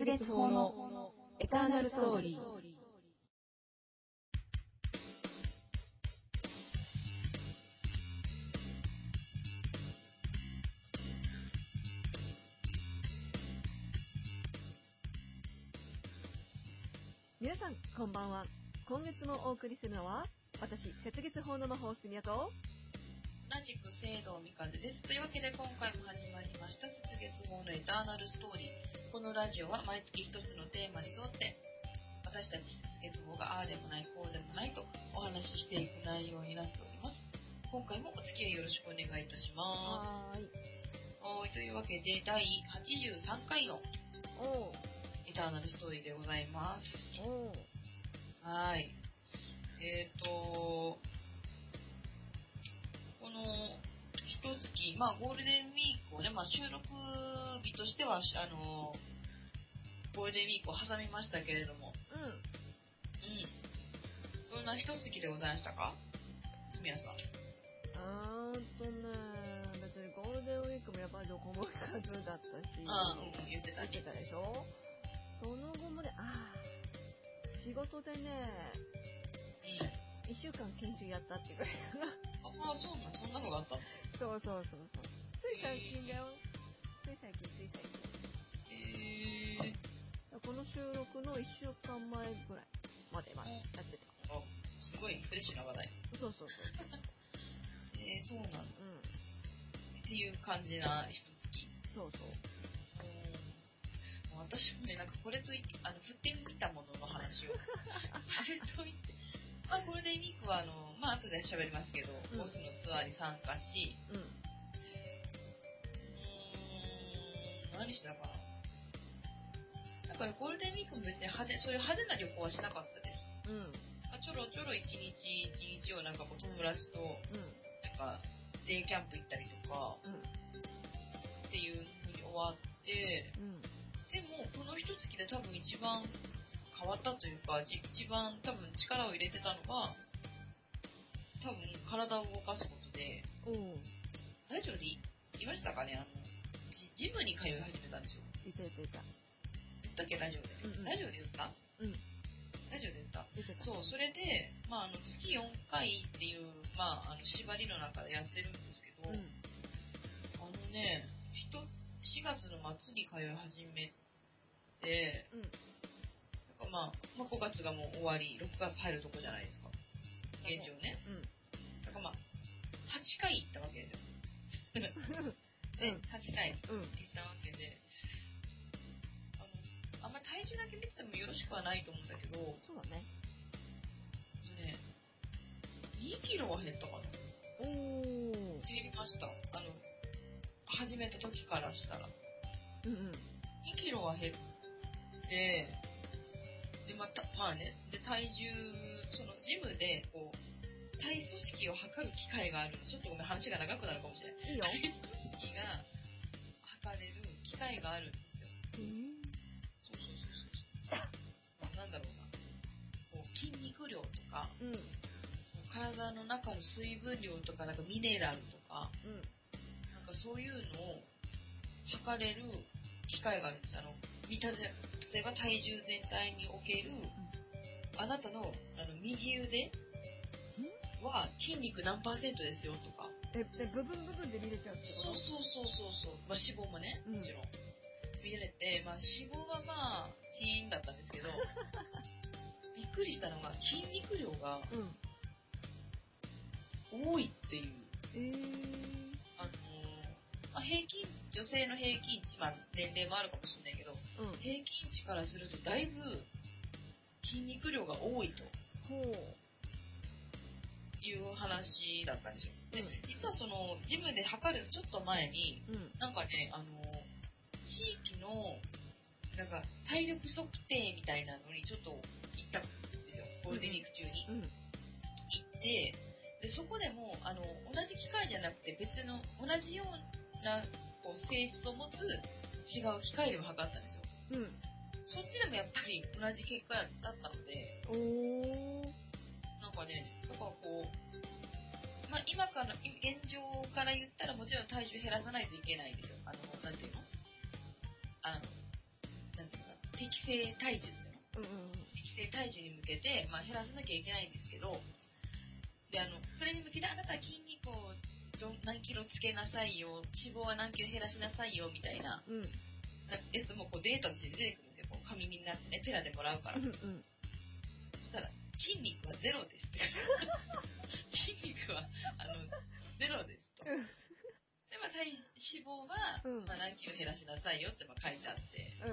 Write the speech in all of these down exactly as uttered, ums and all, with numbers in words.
月法のエターナルストーリー。皆さんこんばんは。今月もお送りするのは私、雪月法の魔法すみやと同じく聖堂みかぜです。というわけで今回も始まりました雪月法のエターナルストーリー。このラジオは毎月一つのテーマに沿って私たち雪月法がああでもないこうでもないとお話ししていく内容になっております。今回もお付き合いよろしくお願いいたします。はーい。はい。というわけでだいはちじゅうさんかいのエターナルストーリーでございます。 おはい。えっ、ー、とこの一月、まあゴールデンウィークをね、まあ収録日としてはあのゴールデンウィークを挟みましたけれども、 うん、うん、 どんな一月でございましたか、すみやさん。 あーっとね、別にゴールデンウィークもやっぱりどこも行かずだったし、 あー、うん、言ってたね。 言ってたでしょ。その後もね、あー、仕事でね、 うん、 いっしゅうかん研修やったっていうぐらいかな。 ああ、そうなん、そんなのがあったの。 そうそうそうそう。つい最近だよ。つい最近、つい最近。 えー、 この収録のいっしゅうかんまえぐらいまでまでやってた。 あ、すごいフレッシュな話題。 そうそうそうそう。 えー、そうなんだ。 うん。 っていう感じな一月。 そうそう。 私もね、なんかこれといって、あの、振ってみたものの話を。これといって、まあ、ゴールデンウィークは、あの、まあ、後で喋りますけど、うん、ボスのツアーに参加し、うん。うーん、何したかな。なんかゴールデンウィークも別に派手、そういう派手な旅行はしなかったです。うん。ちょろちょろ一日一日をなんかこう友達と、うん、なんか、デイキャンプ行ったりとか、うん、っていう風に終わって、うん、でも、この一月で多分一番変わったというか、一番多分力を入れてたのが、多分体を動かすことで、ラジオで言いましたかね、あの、ジ, ジムに通い始めたんですよ。 言った言った言った。 言ったっけ、ラジオで。うんうん、ラジオで言ったうん。ラジオで言った言ってた。そう、 それで、まあ、あの、月よんかいっていう、まあ、あの、縛りの中でやってるんですけど、うん、あのね、しがつの末に通い始めて、うん、なんかまあ、まあ、ごがつがもう終わり、ろくがつ入るとこじゃないですか。現状ね。うん。だからまあ、はちかい行ったわけですよ。ね、うん、はちかい行ったわけで、あの、あんま体重だけ見ててもよろしくはないと思うんだけど、 そうだね。 ね、にキロは減ったかな。 おー。 減りました。あの、始めた時からしたら。うんうん。にキロは減って、で、また、まあね、で、体重、そのジムで、こう、体組織を測る機械があるの。ちょっとごめん、話が長くなるかもしれない。 いいよ。 体組織が測れる機械があるんですよ。 へー。 そうそうそうそう。なんだろうな。こう、筋肉量とか、うん、体の中の水分量とか、なんかミネラルとか、うん、なんかそういうのを測れる機械があるんです。あの、見た例えば体重全体における、うん、あなたの、あの右腕は筋肉何パーセントですよとか。 え、で部分部分で見れちゃうってこと？ そうそうそうそうそう。まあ脂肪もね、もちろん、うん、見れて、まあ脂肪はまあチーンだったんですけど、びっくりしたのが筋肉量が、うん、多いっていう。 えー、 あのー、まあ、平均、女性の平均値、まあ、年齢もあるかもしれないけど、うん、平均値からするとだいぶ筋肉量が多いと。 ほう。 いう話だったんですよ。で、うん、実はその、ジムで測るちょっと前に、うん、なんかね、あのー、地域の、なんか、体力測定みたいなのにちょっと行ったんですよ。ゴールデンウィーク中に。うんうん、行って、で、そこでも、あの、同じ機械じゃなくて別の、同じような、こう、性質を持つ違う機械でも測ったんですよ。うん。そっちでもやっぱり同じ結果だったので、おー。なんかね、だからこう、まあ、今から、現状から言ったらもちろん体重減らさないといけないんですよ。あの、なんていうのあの、なんていうの適正体重ですよね、 うんうんうん、 適正体重に向けて、まあ、減らさなきゃいけないんですけど、であのそれに向けてあなたは筋肉をど何キロつけなさいよ、脂肪は何キロ減らしなさいよみたいな、うん、やつもこうデータとして出てくるんですよ。こう紙になってね、ペラでもらうから、うんうん、そしたら筋肉はゼロですって筋肉はあのゼロですと、で、まあ、体脂肪は、うん、まあ、何キロ減らしなさいよってまあ書いてあって、うん、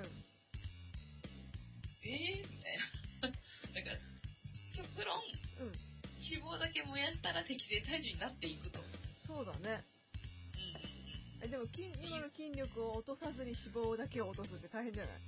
えーみたいななんか極論、うん、脂肪だけ燃やしたら適正体重になっていくと。 そうだね、うん、えでも筋今の筋力を落とさずに脂肪だけを落とすって大変じゃない？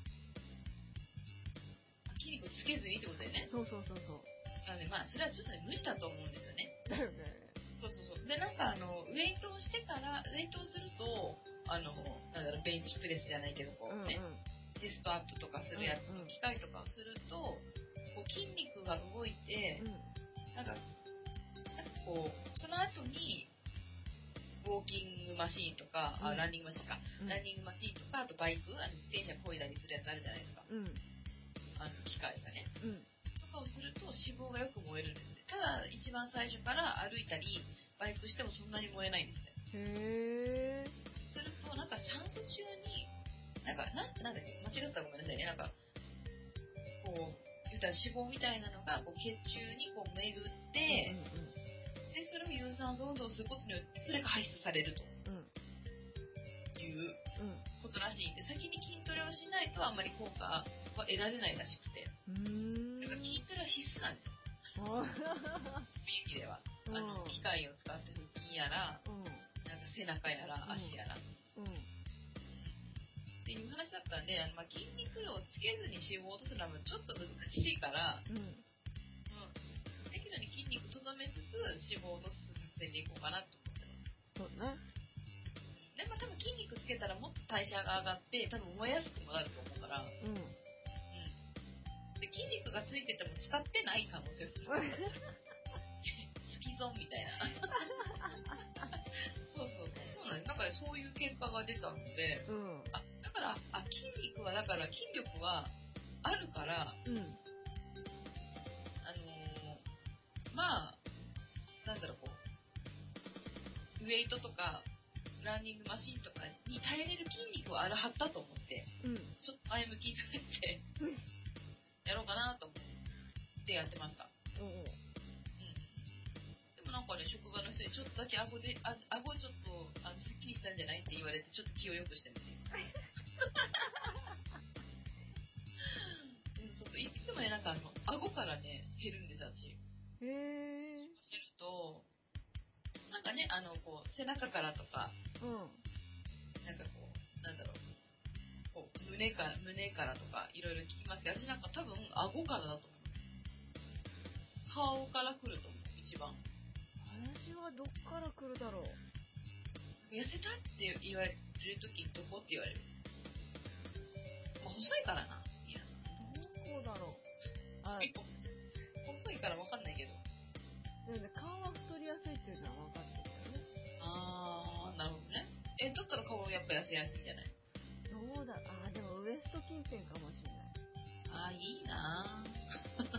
筋肉つけずにってことだよね。 そうそうそうそう。 なのでまあそれはちょっとね無理だと思うんですよね。 だよね。 そうそうそう。でなんかあのウェイトをしてからウェイトをするとあのなんだろうベンチプレスじゃないけどこうね、うんうん、テストアップとかするやつの機械とかをすると、こう筋肉が動いて、うん、なんかなんかこうその後にウォーキングマシーンとか、うん、あランニングマシーンか、うん、ランニングマシーンとかあとバイクあの自転車漕いだりするやつあるじゃないですか、うん、あの機械がね、うん、とかをすると脂肪がよく燃えるんですね。ただ一番最初から歩いたりバイクしてもそんなに燃えないんですね。 へー。 するとなんか酸素中になんかななんだっけ間違ったらごめんなさいね、なんかこう言ったら脂肪みたいなのがこう血中にこう巡って、うんうんうん、でそれを有酸素運動をすることによってそれが排出されるということらしいんで、先に筋トレをしないとあんまり効果は得られないらしくて、うーん、だから筋トレは必須なんですよそういう意味では、あの機械を使って腹筋やら、うん、なんか背中やら足やら、うんうん、っていう話だったんで、あのまあ筋肉量をつけずに脂肪を落とすのはちょっと難しいから、うんうん、適度に筋肉とどめつつ脂肪を落とす作戦でいこうかなと思ってます。そうね。でも多分筋肉つけたらもっと代謝が上がって多分燃えやすくもなると思うから、うんうん、で筋肉がついてても使ってない可能性もあるスキゾンみたいなそうそうそうなんです。だからそういう結果が出たので、うん、あだからあ筋肉はだから筋力はあるから、うん、あのー、まあなんだろうこうウェイトとかランニングマシンとかに耐えれる筋肉はあるはずだと思って、うん、ちょっと前向きになってやろうかなと思ってやってました。うんうん、でもなんかね職場の人にちょっとだけ顎であ顎ちょっとあのすっきりしたんじゃないって言われてちょっと気を良くしてみてそうそういつもねなんかあの顎からね減るんです私。へー。減るとなんかねあのこう背中からとか、うん、なんかこうなんだろうこう胸から胸からとかいろいろ聞きますけど、私なんか多分顎からだと思います。顔から来ると思う一番。 私はどっから来るだろう。 痩せたって言われるときどこって言われる？まあ、細いからな。いやどこだろう。 あ細いから分かんないけど。 でもね、顔は太りやすいっていうのは分かってるよね。 あー、なるほどね。え、だったら顔やっぱ痩せやすいんじゃない？ どうだ、あーでもウエスト近辺かもしれない。 あー、いいなぁ。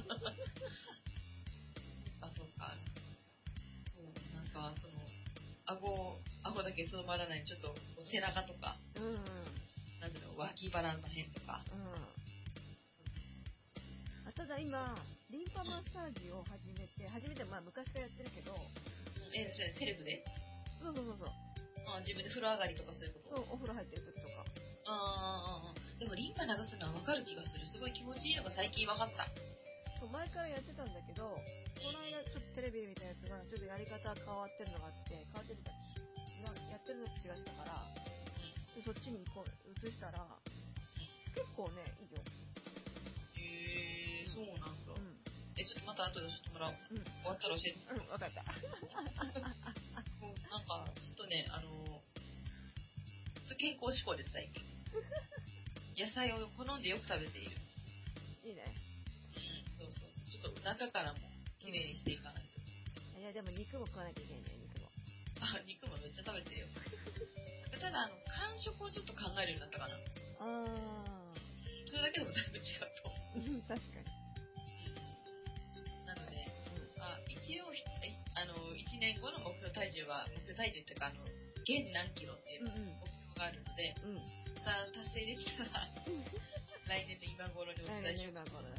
あ、そうか。そう、なんかその、顎、顎だけとどまらない、ちょっと背中とか、うんうん、なんていうの、脇腹の辺とか。うん。 あ、ただ今、リンパマッサージを始めて、初めてまあ昔からやってるけど、 え、それセルフで？ そうそうそうそう。 あ、自分で風呂上がりとかそういうこと？ そう、お風呂入ってる時とか。 ああ、でもリンパ流すのは分かる気がする。すごい気持ちいいのが最近分かった。 そう前からやってたんだけど、この間ちょっとテレビで見たやつがちょっとやり方変わってるのがあって、変わってるかやってるのと違ってたから、でそっちにこう移したら結構ねいいよ。 へえー、そうなんだ。うん、えちょっとまた後で教えてもらおう。うん、終わったら教えて。 うん、分かった。 もうなんかちょっとねあの健康志向です最近。野菜を好んでよく食べている。 いいね。 うん、そうそうそう。ちょっと中からもきれいにしていかないと。 うん、いやでも肉も食わなきゃいけないね肉も。 あ肉もめっちゃ食べてるよ。ただあの間食をちょっと考えるようになったかな。ああ。 それだけでもだいぶ違うと思う。 確かに。 なので、うん、あ一応あのいちねんごの目標体重は目標体重っていうかあの現何キロっていう目標があるので、うんうん、さ達成できたら来年の今頃にお伝えしようかな。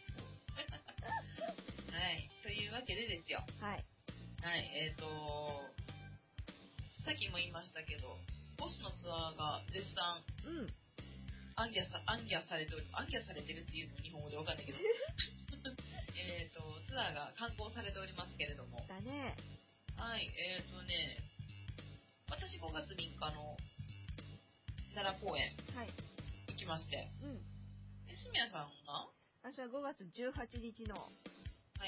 はい、というわけでですよ。 はい。 はい、えっ、ー、とさっきも言いましたけど、ボスのツアーが絶賛、うん、アンギャさアンギャされており、アンギャされてるっていうのも日本語でわかんないけど、えっとツアーが刊行されておりますけれども。 だね。 はい、えっ、ー、とね、私ごがつみっかの奈良公園、はい、行きまして、うん。え、すみやさんが？ 私はごがつじゅうはちにちの、はい、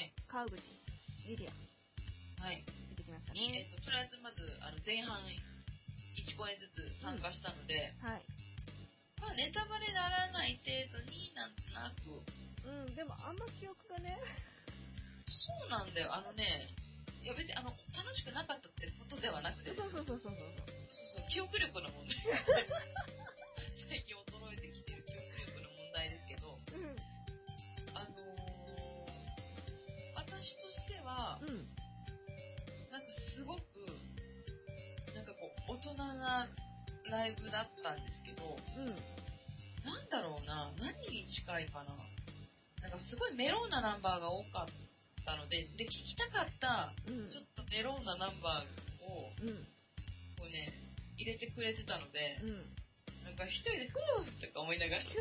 川口リリア、はい、行ってきましたね。 えっ、ー、ととりあえずまずあの前半いちこうえんずつ参加したので、うん、はい。まあネタバレならない程度になんとなく、 うん、でもあんま記憶がね。 そうなんだよ、あのね。いや別にあの楽しくなかったってことではなくて、 そうそうそうそうそうそうそう記憶力の問題最近衰えてきてる記憶力の問題ですけど、うん、あのー、私としては、うん、なんかすごくなんかこう大人なライブだったんですけど、うん、なんだろうな、何に近いかな、なんかすごいメロウなナンバーが多かったので、で、聞きたかった、うん、ちょっとメロウなナンバーを、うん、こうね、入れてくれてたので、うん、なんか一人で、ふーとか思いながら、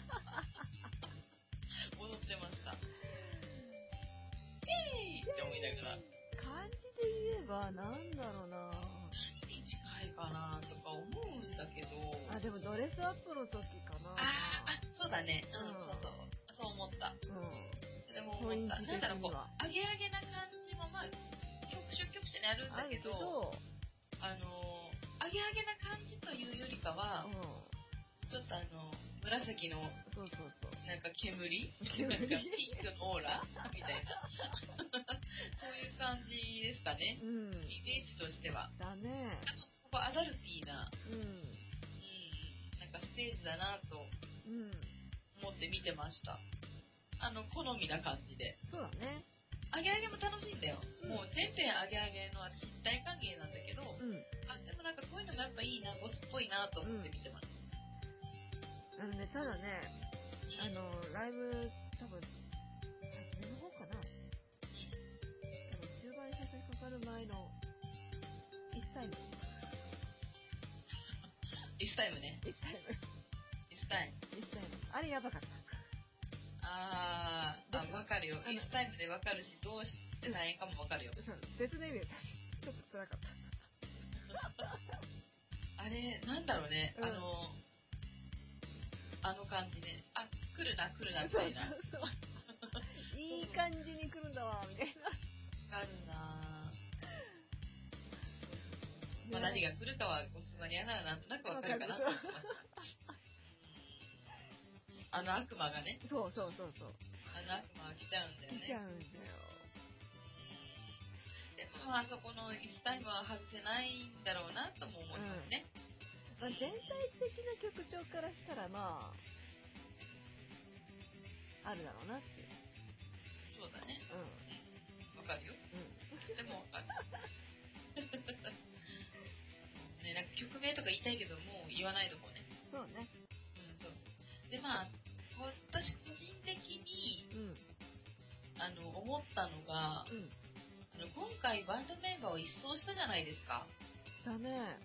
踊ってました。イェーイって思いながら。 漢字で言えば、なんだろうな、 何に近いかなとか思うんだけど。 あ、でもドレスアップの時かな。 ああ、そうだね。うん、うん、そうそう。そう思った。うん。でも思った。なんだろう、こう、アゲアゲな感じも、まあ、局所局所にあるんだけど、あの、アゲアゲな感じというよりかは、うん、ちょっとあの、紫の、 そうそうそう。 なんか煙煙なんかピンクのオーラみたいな。そういう感じですかね。うん。イメージとしては。 だね。 あと、ここアダルティーな、うん。うん。なんかステージだなと、うん。思って見てました。あの、好みな感じで。 そうだね。 揚げ揚げも楽しいんだよ。うん、もう全編揚げ揚げの私大歓迎なんだけど、うん、あ、でもなんかこういうのもやっぱいいな、ゴスっぽいなと思って見てました。 うん、あのね、ただね、あの、ライブ、多分、初めの方かな。多分、中盤に差し掛かる前の、イスタイム。 イスタイムね。 イスタイム。 イスタイム。イスタイム。あれやばかった。 あー、あ、わかるよ。イスタイムでわかるし、どうしてないかもわかるよ。 別の意味で、ちょっと辛かった。 あれ、なんだろうね、うん、あの、あの感じで、あ、来るな、来るな、みたいな。そうそうそういい感じに来るんだわ、みたいな。 わかるなぁ。まあ、何が来るかは、ごすまにやならなんとなくわかるかなと思います。あの悪魔がね。 そうそうそうそう。 あの悪魔が来ちゃうんだよね。 来ちゃうんだよ。 でもまあそこのイスタイムは外せないんだろうなとも思いますね。 うん、まあ、全体的な曲調からしたらまああるだろうなっていう。 そうだね。うん。わかるよ。うん。でもわかる。ね、なんか曲名とか言いたいけどもう言わないとこね。 そうね。 うん、そうそう。でまあ私個人的に、うん、あの思ったのが、うん、あの今回バンドメンバーを一掃したじゃないですか。 したね。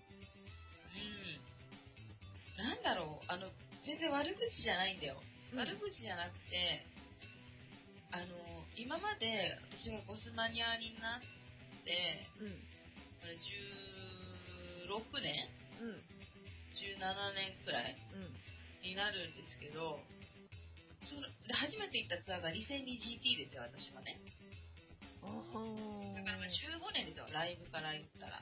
うん。なんだろう、あの全然悪口じゃないんだよ。うん、悪口じゃなくて、あの今まで私がゴスマニアになって、うん、あれじゅうろくねん、うん、じゅうななねんくらい、うんになるんですけど、そので初めて行ったツアーが にせんにジーティー ですよ、私はね。だからまあじゅうごねんですよ、ライブから言ったら。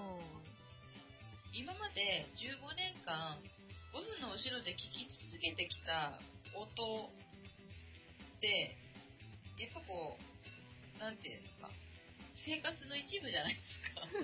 今までじゅうごねんかんボスの後ろで聴き続けてきた音ってやっぱこうなんていうんですか、生活の一部じゃないですか。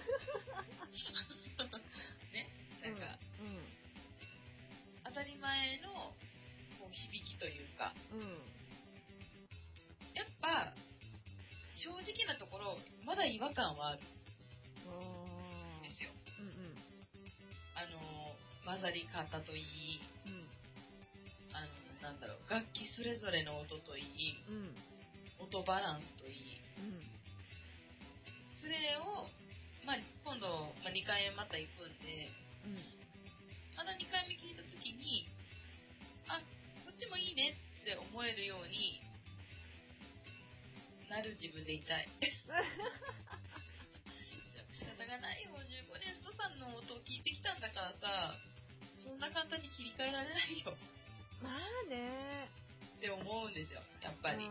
ね、なんか、うんうん、当たり前のこう響きというか、 うん、 やっぱ正直なところまだ違和感はあるんですよ。 うんうん、 あの混ざり方といい、 うん、 あのなんだろう、楽器それぞれの音といい、 うん、 音バランスといい、 うん、 それを、まあ、今度、まあ、にかいめまた行くんで、 うん、 まだにかいめ聞いたときに、あ、こっちもいいねって思えるようになる自分でいたい。仕方がないよ、じゅうごねんストさんの音を聞いてきたんだからさ、そんな簡単に切り替えられないよ。 まあねって思うんですよ、やっぱり。 うん、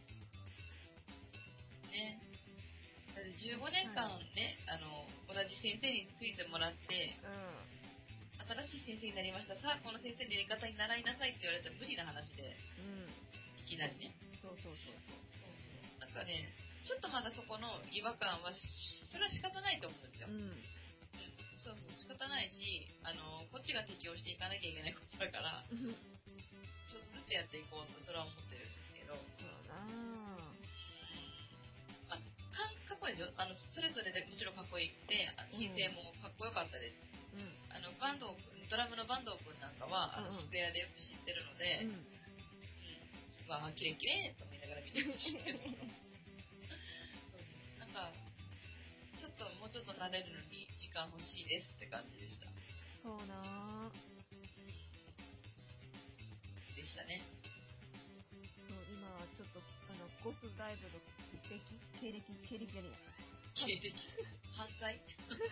ね。だってじゅうごねんかんね、あの、同じ先生についてもらって、 うん、 新しい先生になりました、さあこの先生のやり方に習いなさいって言われたら無理な話で、 うん、 いきなりね。 そうそうそうそう。 そうそう。なんかね、ちょっとまだそこの違和感は、それは仕方ないと思うんですよ。 うん、 そうそう、仕方ないし、あの、こっちが適応していかなきゃいけないことだから、ちょっとずつやっていこうと、それは思ってるんですけど。 そうだなまあ、かかっこいいですよ。あの、それぞれでもちろんかっこよくて、申請もかっこよかったです。うん。あの、バンド、ドラムの坂東くんなんかは、あの、スクエアでよく知ってるので、うん。うん、わあ、キレキレと思いながら見てましたけど。なんか、ちょっともうちょっと慣れるのに時間欲しいですって感じでした。 そうなでしたね。 そう、今はちょっと、あの、ゴスライブの歴、経歴、経歴じゃねえや。経歴犯罪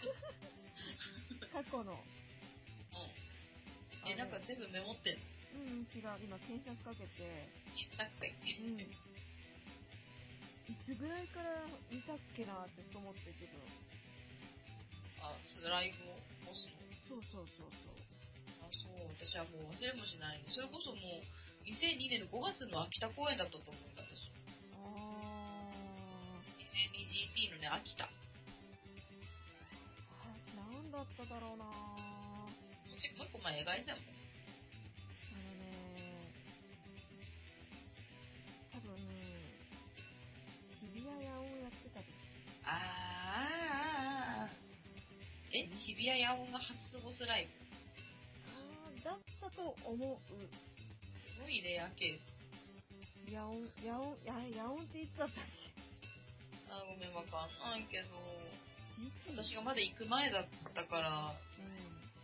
過去の。うん。 え、なんか全部メモってんの？ うん、違う。今検索かけて。 検索かけて。うん。 いつぐらいから見たっけなって思って自分。 あ、ライブを押すの？ そうそうそうそう。 あ、そう。私はもう忘れもしないんで、それこそもうにせんにねんのごがつの秋田公演だったと思うんだ、私。あー。にせんにジーティー のね、秋田。 なんだっただろうなもう一個前、描いてたもん。 あのね、多分、日比谷野音やってた時。 あーあーあー。え、日比谷野音が初ボスライブ？ あー、だったと思う。 すごいレアケース。 野音、野音、野音っていつだったっけ？ あ、ごめん、わかんないけど、 ジーティー？ 私がまだ行く前だったから、 うん。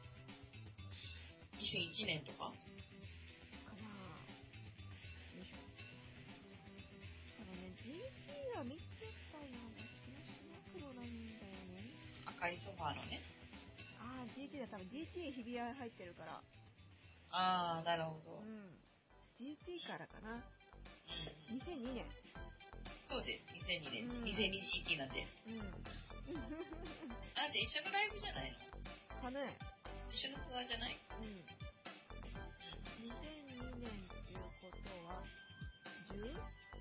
にせんいちねんとかかなぁ。よいしょ。ただね、ジーティー は見てたような気がしなくもないんだよね。 赤いソファーのね。 あー、ジーティー だ。多分 ジーティー 日比谷入ってるから。 あー、なるほど。 うん。ジーティー からかな。 うん。 にせんにねん。 そうです。にせんにねん。 うん、 にせんに ジーティー なんで。うん。あ、じゃあ一緒のライブじゃないの？ かね。 一緒のツアーじゃない？ うん。にせんにねんっていうことは、じゅう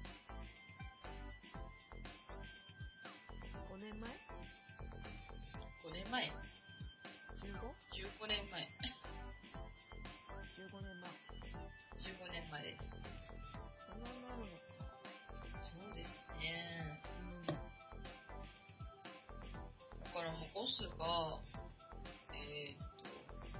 ごねんまえ ? ご 年前？ じゅうご? じゅうごねんまえ。 じゅうごねんまえ。 じゅうごねんまえです。 そんなになるのか。 そうですね。 うん。 だからもうボスが、えー、っと、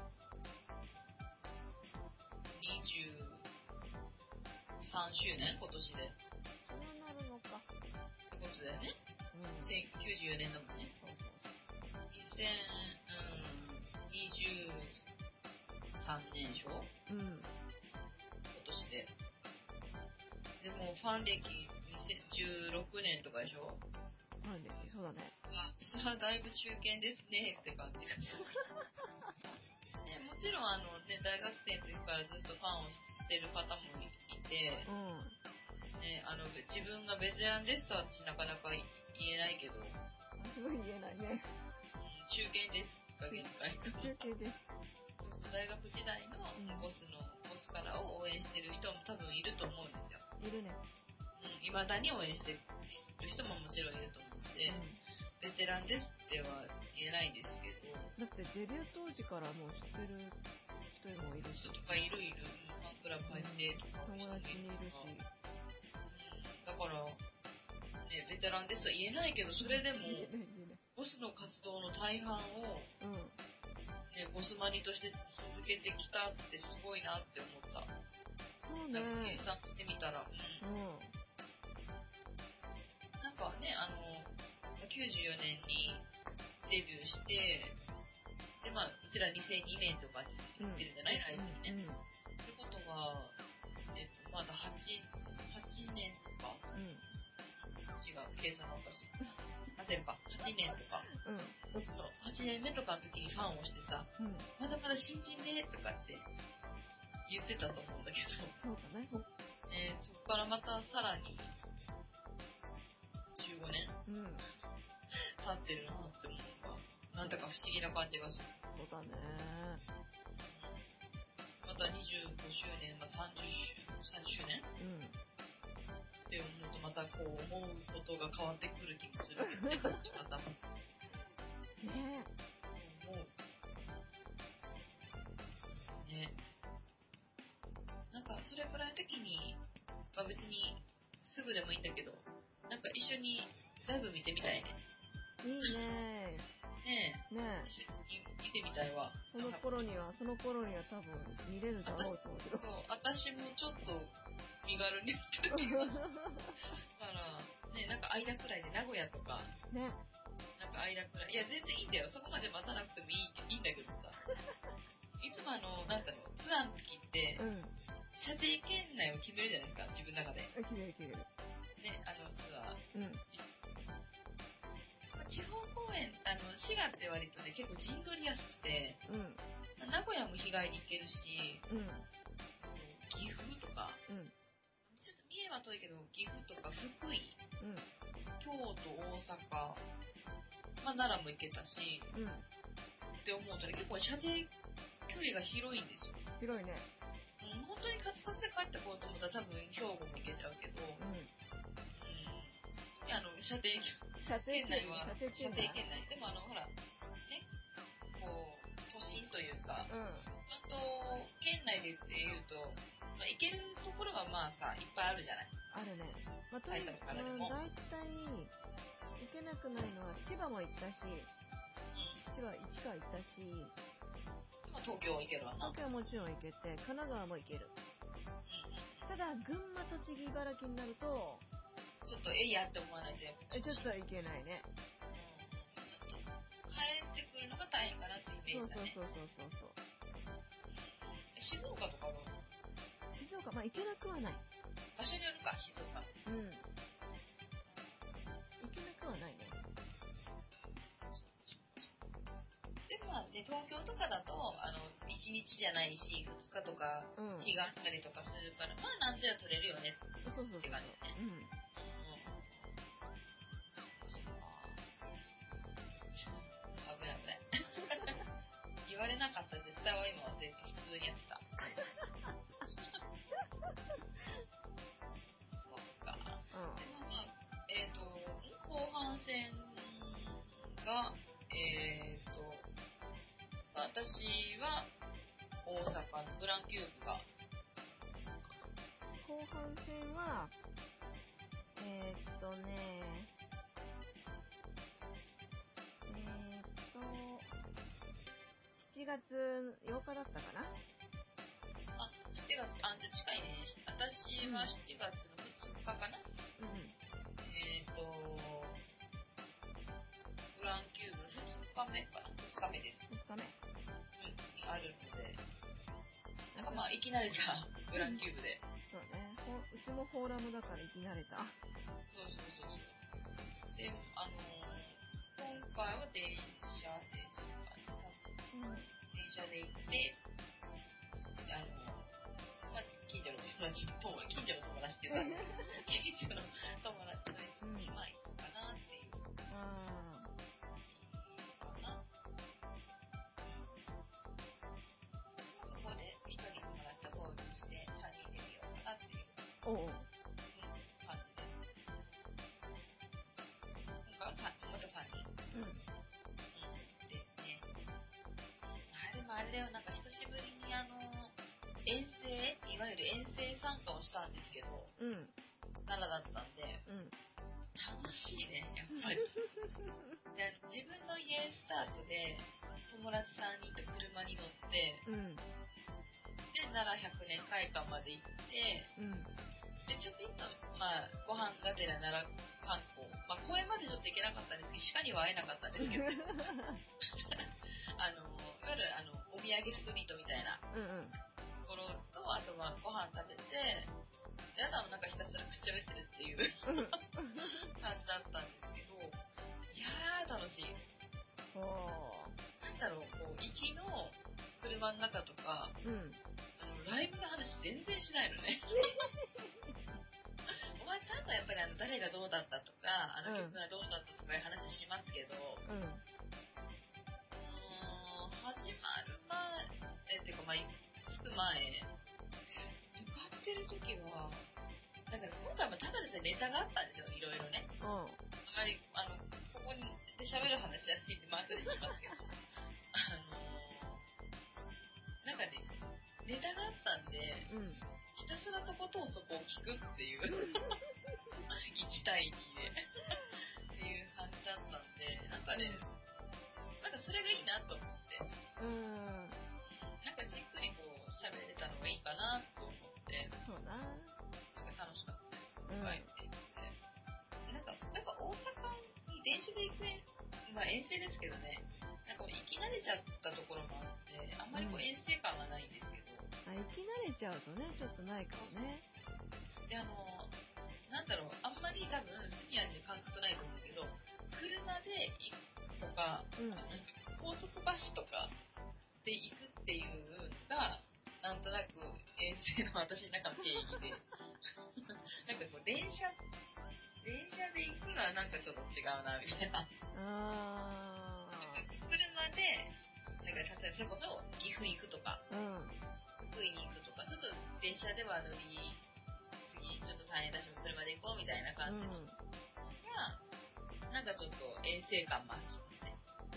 にじゅうさんしゅうねん今年で。 そんなになるのか。 ってことだよね。うん。せんきゅうじゅうよねんだもんね。そうそうそう。にせんにじゅうさんねんでしょ？うん。今年で。でもファン歴にせんじゅうろくねんとかでしょ？ ファン歴、そうだね。 あ、それはだいぶ中堅ですねって感じがする。ね、もちろんあの、ね、大学生の時からずっとファンをしてる方もいて、うんね、あの自分がベテランですとは私なかなか言えないけど、 私も言えないね。 中堅ですが限界かな。 中堅です。 大学時代のボスの、ボスからを応援してる人も多分いると思うんですよ。 いるね。 いまだに応援してる人ももちろんいると思うので、うん、ベテランですっては言えないんですけど。 だってデビュー当時からもう知ってる人もいるし。 人とかいるいる。ファンクラブ入ってとか。 友達にいるし。 だから、ね、ベテランですとは言えないけど、それでも、ボスの活動の大半を、うん、ね、ボスマニとして続けてきたってすごいなって思った。そうね。なんか計算してみたら。うん。うん、なんかね、あの、きゅうじゅうよねんにデビューして、で、まあ、うちらにせんにねんとかに行ってるじゃない、うん、ライブにね。うん、ってことは、えっと、まだはち、はちねんとか、うん、違う、計算がおかしい。あ、てるか、はちねんとか、うん、はちねんめとかの時にファンをしてさ、うん、まだまだ新人でとかって言ってたと思うんだけど、 そうだね。 えー、そこからまたさらにじゅうごねん、うん、経ってるなって思うのが、なんだか不思議な感じがする。 そうだね。 またにじゅうごしゅうねん、まあ、さんじゅっしゅうねん、うん、って思うとまたこう思うことが変わってくる気がするけどね、こっちまた。ねえ。思う。ね。なんかそれくらいの時に、まあ、別にすぐでもいいんだけど、なんか一緒にライブ見てみたいね。 いいね。 ねえ。 ねえ。 見てみたいわ。 その頃には、その頃には多分見れるだろうと思うけど。 そう、私もちょっと身軽に見てる気がする。だから、ね、なんか間くらいで名古屋とか、ね。なんか間くらい。いや、全然いいんだよ。そこまで待たなくてもいい、いいんだけどさ。いつもあの、なんだろう、ツアーの時って、うん、射程圏内を決めるじゃないですか、自分の中で。 決める決める。 ね、あのツアー。うん。地方公演、あの、滋賀って割とね、結構陣取りやすくて、うん、名古屋も日帰り行けるし、うん、岐阜とか、うん、ちょっと三重は遠いけど、岐阜とか福井、うん、京都、大阪、まあ、奈良も行けたし、うん、って思うとね、結構射程距離が広いんですよ。 広いね。 うん、本当にカツカツで帰ってこうと思ったら多分兵庫も行けちゃうけど、うん、うん、あの、射程射程圏内は、射程圏内。でもあの、ほら、ね、こう、都心というか、うん、ちゃんと県内でって言うと、まあ、行けるところはまあさ、いっぱいあるじゃない。 あるね。まあ、とにかく、大体、行けなくないのは、千葉も行ったし、うん、千葉、市川行ったし、 まあ、東京行けるわな。 東京はもちろん行けて、神奈川も行ける。うん、ただ、群馬、栃木、茨城になると、 ちょっとえいやって思わないとやっぱちょっといけないね。 うん、ちょっと帰ってくるのが大変かなってイメージだね。 そうそうそうそうそう。 静岡とかは静岡、まあ行けなくはない。 場所によるか、静岡。 うん。行けなくはないね。 でもまあね、東京とかだと、あの、いちにちじゃないし、ふつかとか、日があったりとかするから、うん、まあ何時は取れるよねって感じね。うん。言われなかったら絶対は今は全然普通にやってた。そっか。うん、でもまあ、えっ、ー、と、後半戦が、えっ、ー、と、私は大阪のブランキューブが。 後半戦は、えっ、ー、とね、えっ、ー、と、しちがつようかだったかな。 あ、しちがつ、あ、じゃ近いね。私はしちがつのふつかかな。うん。えっ、ー、と、ブランキューブふつかめかな。ふつかめです。 ふつかめ。 うん、あるので。なんかまあ、生き慣れたブランキューブで。 そうね。うちもフォーラムだから生き慣れた。 そうそうそうそう。で、あのー、今回は電車ですかね。多分。うん、電車で行って、あのー、まあ、近所の友達と、近所の友達っていうか、近所の友達と一緒に、まあ、行こうかなっていう。あー。かな。そこで一人友達と合流してさんにんで見ようかなっていう。おう。感じです。今回はさまたさんにん。うん。うん。ですね。あれもあれだよ、なんか久しぶりにあの、 遠征、いわゆる遠征参加をしたんですけど、 うん、 奈良だったんで、 うん、 楽しいね、やっぱり。で自分の家スタートで友達さんにんと車に乗って、 うん、 で奈良ひゃくねん会館まで行って、 うん、 でちょびっと、まあ、ご飯がてら奈良観光、まあ、公園までちょっと行けなかったんですけど、鹿には会えなかったんですけど、あのいわゆるあのお土産ストリートみたいなところと、あとはご飯食べて、であとはなんかひたすらくっちゃべってるっていう感じだったんですけど、いやー楽しい。なんだろう、こう行きの車の中とか、うん、あのライブの話全然しないのね。お前ちゃんとやっぱりあの誰がどうだったとか、あの曲がどうだったとかいう話しますけど、うん、うーん始まる前、えっていうかまあ着く前、向かってる時は、だから今回もただでさえネタがあったんですよ、いろいろね。うん、あまりあのここで喋る話じゃないんで、まあ後で言いますけど、あのー、なんかね、ネタがあったんで、うん、ひたすらとことんそこを聞くっていういち対にでっていう感じだったんで、なんかね、なんかそれがいいなと思って、うん、なんかじっくりこう喋れたのがいいかなと思って、そうな、なんか楽しかったです、今回、うん、でなんかやっぱ大阪に電車で行く、まあ遠征ですけどね、なんか行き慣れちゃったところもあって、あんまりこう遠征感がないんですけど、 あ、行き慣れちゃうとね、ちょっとないかもね。 で、あの、なんだろう、あんまり多分、スニアに感覚ないと思うけど、車で行くとか、うん、なんか高速バスとかで行くっていうのが、なんとなく遠征の私の中の定義で、なんかこう、電車、電車で行くのはなんかちょっと違うな、みたいな。あー。車で、なんか例えばそれこそ岐阜行くとか、うん、福井に行くとか、ちょっと電車では乗り次ちょっと大変だし車で行こうみたいな感じのが、うん、なんかちょっと遠征感増しますね。うん。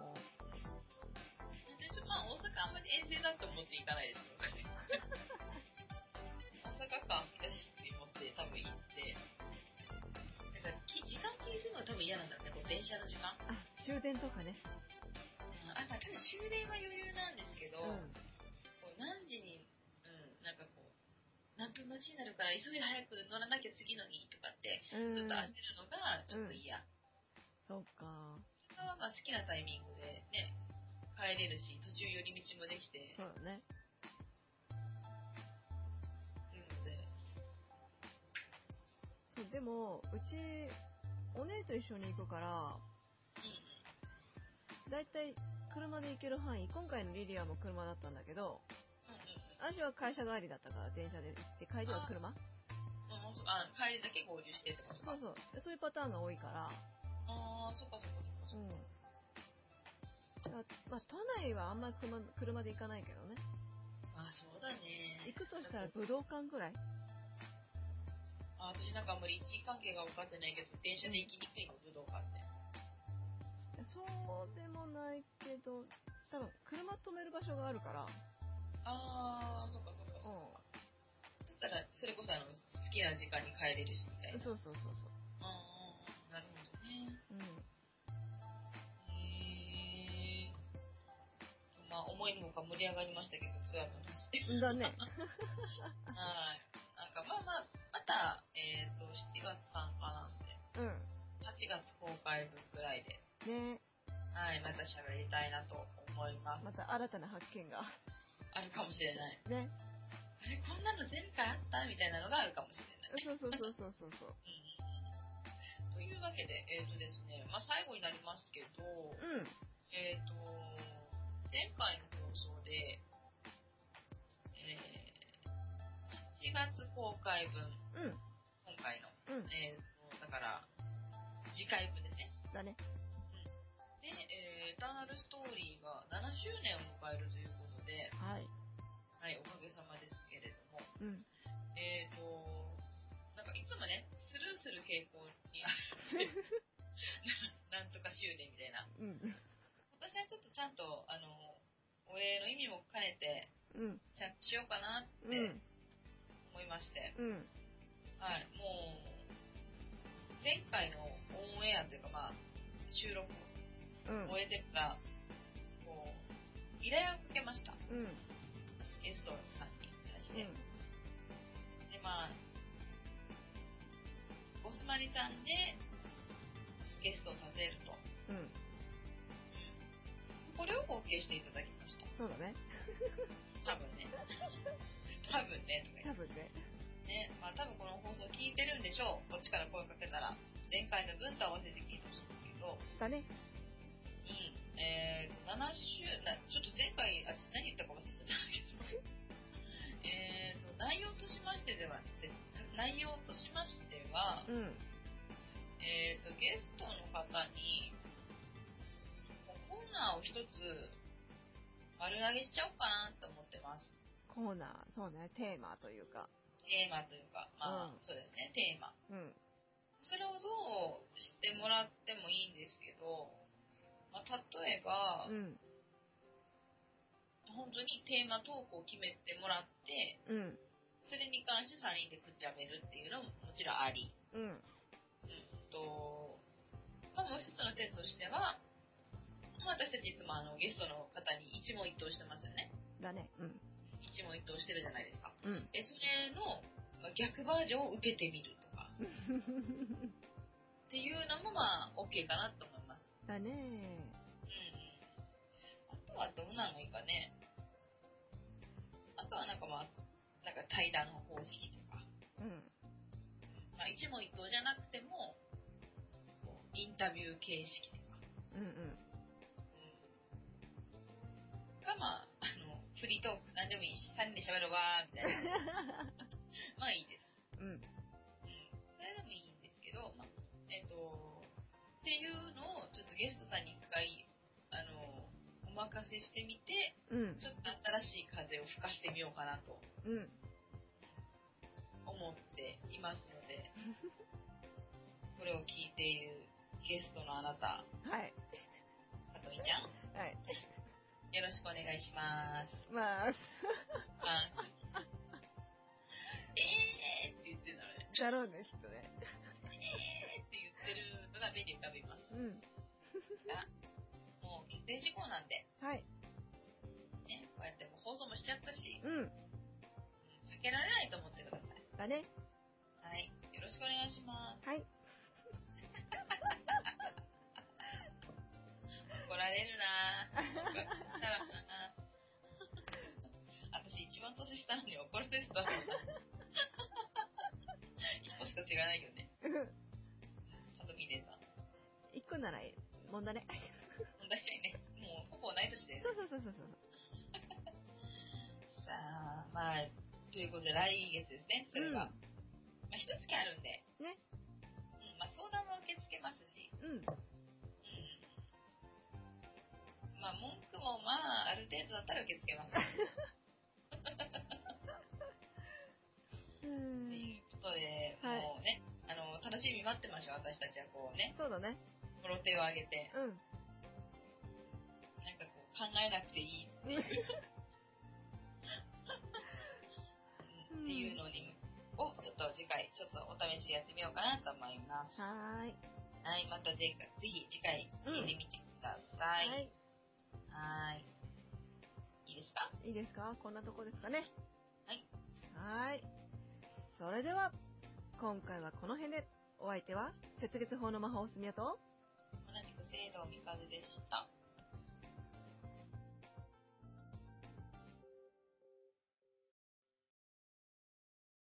でちょまあ大阪あんまり遠征だと思って行かないですよね。大阪かよしって思って多分行って。だから時間気にするのは多分嫌なんだね、こう電車の時間。 あ、終電とかね。 あ、まあ多分終電は余裕なんですけど、うん、こう何時に、うん、なんかこう、何分待ちになるから急いで早く乗らなきゃ次のにとかって、ちょっと焦るのがちょっと嫌。うん、 そうか。 それはまあ好きなタイミングでね、帰れるし、途中寄り道もできて。 そうだね。 いうので。 そう、でも、うち、お姉と一緒に行くから、だいたい車で行ける範囲、今回のリリアも車だったんだけど、私は会社帰りだったから電車で行って帰りは車。 ああ、帰りだけ合流してってことか。 そうそう、そういうパターンが多いから。 ああ、そっかそっかそっか。うん。 まあ都内はあんまり 車, 車で行かないけどね。 あ、そうだね。 行くとしたら武道館くらい。 あ、私なんかあんまり位置関係が分かってないけど、電車で行きにくいの、武道館って。 そうでもないけど、多分車止める場所があるから。 ああ、そっかそっかそっか。うん、だったらそれこそあの好きな時間に帰れるしみたいな。 そうそうそうそう。 ああ、なるほどね。うん。へえ。まあ思いのほか盛り上がりましたけど、ツアーの話。 だね。はい。 なんかまあまあまたえっ、ー、としちがつ参加なんで。うん。はちがつ公開分ぐらいで。ね。はい、また喋りたいなと思います。 また新たな発見があるかもしれない。ね。あれ、こんなの前回あったみたいなのがあるかもしれない。 そうそうそうそうそうそう。 うん、というわけで、えっ、ー、とですね、まあ最後になりますけど、うん、えっ、ー、と、前回の放送で、えー、しちがつ公開分、うん、今回の、うん、えっ、ー、と、だから、次回分ですね。 だね。 で、えー、エターナルストーリーがななしゅうねんを迎えるということで、はい。はい、おかげさまですけれども、うん、えっ、ー、と、なんかいつもね、スルーする傾向にあってな、なんとか執念みたいな。うん、私はちょっとちゃんと、あの、お礼の意味も兼ねて、 ちゃんとしようかなって思いまして、うん、はい、もう前回のオンエアというか、まあ、収録終えてから、こう依頼をかけました、うん、ゲストさんに対して、うん、でまあおすまりさんでゲストをさせると、うん、これを OK していただきました。 そうだね。 多分ね。多分ね。 多分ね。 ね、まあ多分この放送聞いてるんでしょう。こっちから声かけたら。前回の分と合わせて聞いてほしいんですけど。 だね。 うん。えーと、なな週、なちょっと前回、あ、何言ったか忘れてたんだけど。えーと、内容としましてではです。内容としましては、うん、えーと、ゲストの方に、コーナーを一つ丸投げしちゃおうかなと思ってます。 コーナー、そうね、テーマというか。 テーマというか、まあ、うん、そうですね、テーマ。うん。それをどうしてもらってもいいんですけど、まあ、例えば、うん、本当にテーマトークを決めてもらって、うん、それに関してさんにんでくっちゃべるっていうのももちろんあり。うん。うんと、まあ、もう一つの手としては、私たちいつもあのゲストの方に一問一答してますよね。 だね。うん。 一問一答してるじゃないですか。うん。え、それの逆バージョンを受けてみるとか。っていうのもまあ OK かなと思います。 だね。うん 。あとはどうなのいいかね。あとはなんかまあ、なんか対談の方式とか。うん。まあ一問一答じゃなくても、インタビュー形式とか。うんうん。がまあ、あの、フリートーク、なんでもいいし、さんにんで喋るわー、みたいな。まあいいです。うん。うん。それでもいいんですけど、まあ、えっと、っていうのを、ちょっとゲストさんに一回、あの、お任せしてみて、うん、ちょっと新しい風を吹かしてみようかなと、うん、思っていますので、これを聞いているゲストのあなた、はい。さとみちゃん。はい。よろしくお願いします。まーす。えーって言ってるのね。 だろうね、きっとね。 えーって言ってるのが目に浮かびます。うん。が、もう決定事項なんで。はい。ね、こうやってもう放送もしちゃったし。うん。避けられないと思ってください。だね。はい。よろしくお願いします。はい。怒られるなぁ。私一番年下なのに怒られるだろうな。一個しか違いないけどね。ちゃんと見れた。 一個なら問題ない。 問題ないね。もうほぼ同い年で。 そうそうそうそう。 さあ、まあ、ということで来月ですね、それが。うん、まあ一月あるんで。ね。うん、まあ相談も受け付けますし。うん。うん。まあ文句もまあある程度だったら受け付けます。っていうことで、はい、もうね、あの、楽しみ待ってましょう、私たちはこうね。 そうだね。 この手を挙げて。うん。なんかこう、考えなくていいっていう。っていうのに、を、ちょっと次回、ちょっとお試しでやってみようかなと思います。 はーい。 はい、またぜひ次回聞いてみてください。うん、はい。はーい。いいですか？ いいですか？こんなとこですかね。 はい。 はーい。それでは、今回はこの辺で、お相手は、雪月法の魔法すみやと、 同じく聖堂みかずでした。